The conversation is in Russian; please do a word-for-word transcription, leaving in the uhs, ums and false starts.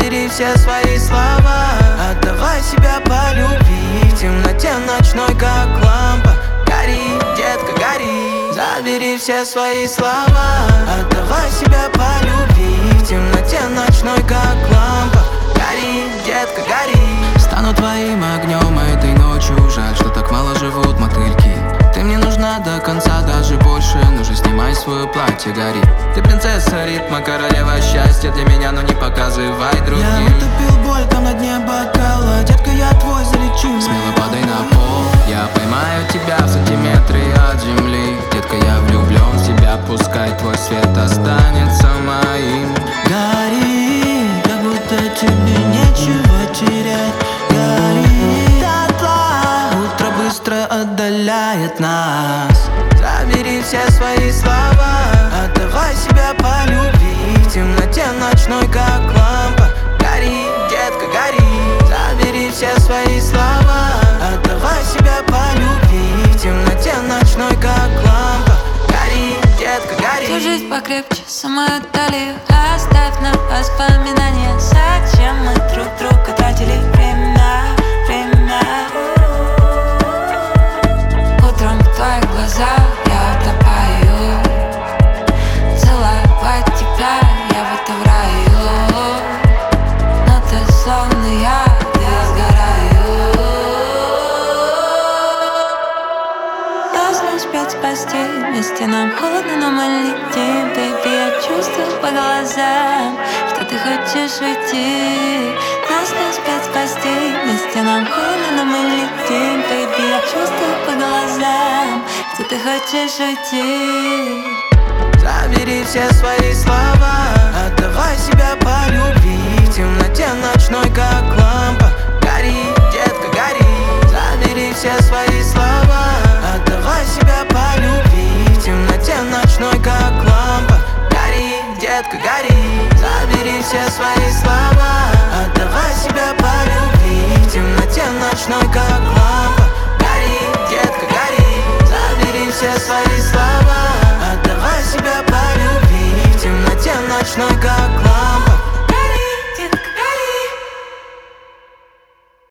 Забери все свои слова, отдавай себя по любви. В темноте ночной, как лампа, гори, детка, гори. Забери все свои слова, отдавай себя по любви. В темноте ночной, как лампа, гори, детка, гори. Стану твоим огнем этой ночью. Жаль, что так мало живут мотыльки. Ты мне нужна до конца, даже больше. Нужно снимай свое платье, гори. Ты принцесса ритма, королева счастья для меня, но не показывай другим. Я утопил боль там на дне бокала, детка, я твой, залечу. Смело падай на пол, я поймаю тебя в сантиметре от земли. Детка, я влюблен в тебя, пускай твой свет останется моим. Гори, как будто тебе нечего терять. Гори дотла, утро быстро отдаляет нас. Забери все свои слова, отдавай себя по любви. В темноте ночной, как лампа, гори, детка, гори. Забери все свои слова, отдавай себя по любви. В темноте ночной, как лампа, гори, детка, гори. Держись покрепче за мою талию, оставь нам воспоминания. Зачем мы друг друга тратили время, время? Утром в твоих глазах я утопаю. Целовать тебя я в этом раю. Но ты словно я, я сгораю. Должен спать в постель, вместе нам холодно, но мы летим. Baby, я чувствую по глазам, что ты хочешь уйти. Должен спать в постель, вместе нам холодно, но мы летим. Baby, я чувствую по глазам, что ты хочешь уйти. Забери все свои слова, отдавай себя по любви. В темноте ночной, как лампа, гори, детка, гори. Забери все свои слова, отдавай себя по любви. В темноте ночной, как лампа, гори, детка, гори. Забери все свои слова.